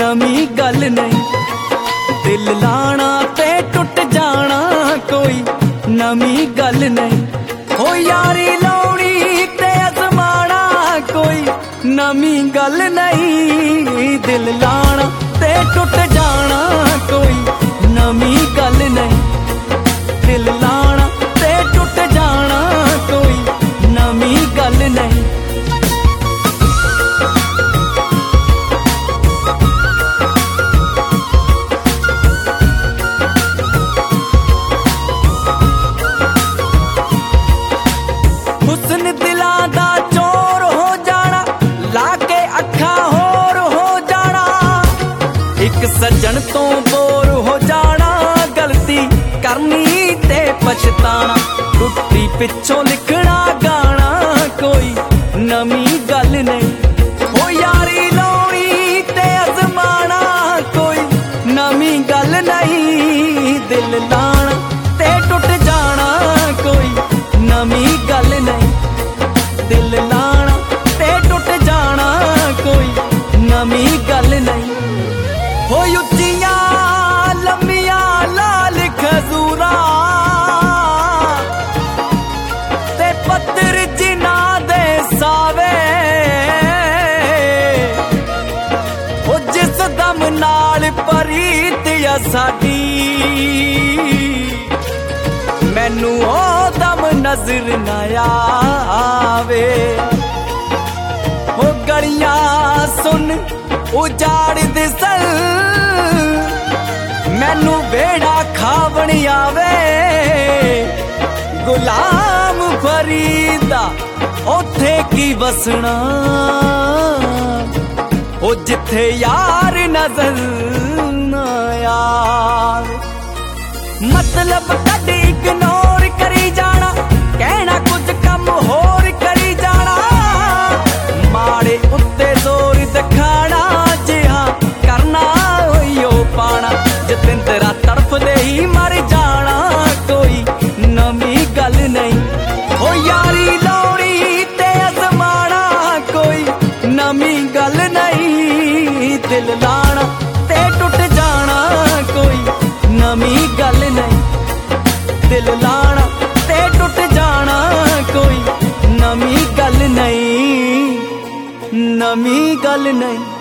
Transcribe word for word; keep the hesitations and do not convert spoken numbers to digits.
नवी गल नहीं। दिल लाना ते टुट जाना कोई नवी गल नहीं। हो यारी लाउनी ते अजमाना कोई नवी गल नहीं। दिल लाना ते टुट जाना कोई नवी गल नहीं। दिल लाना ते टुट जाना कोई नवी गल नहीं। हुस्न दिलां दा चोर हो जाना लाके अखा होर हो जाना। एक सज्जन तो बोर हो जाना गलती करनी ते पछताना। टुट्टी पिछों लिखना गाना कोई नवी गल नहीं। हो यारी लाउनी ते अजमाना कोई नवी गल नहीं। दिल लाना ते टुट जाना कोई नवी गल नहीं। दिल लाना ते टुट जाना कोई नवी गल नहीं। हो उच्चियां लम्मियां लाल खजूरा ते पत्थर जिना दे सावे। हो जिस दम नाल परीत या साडी मैनू ओ दम नजर न आवे। हो गलियां सुन उजाड़ दिसल मैनू बेड़ा खावण आवे। गुलाम फरीदा ओथे की वसना ओ जिथे यार नजर न आवे। मतलब कद इग्नोर करी जाना कहना कुछ कम होर करी जाना। माड़े उत्ते जोर दिखाना जिहा करना होइयो पाना। जतिंदरा तड़फ दे ही मर जाना कोई नवी गल नहीं। हो यारी लाउनी ते अजमाना कोई नवी गल नहीं। दिल लाना ते टुट जाना कोई नवी गल नहीं। दिल लाना ते टुट जाना कोई नवी गल नहीं। नवी गल नहीं।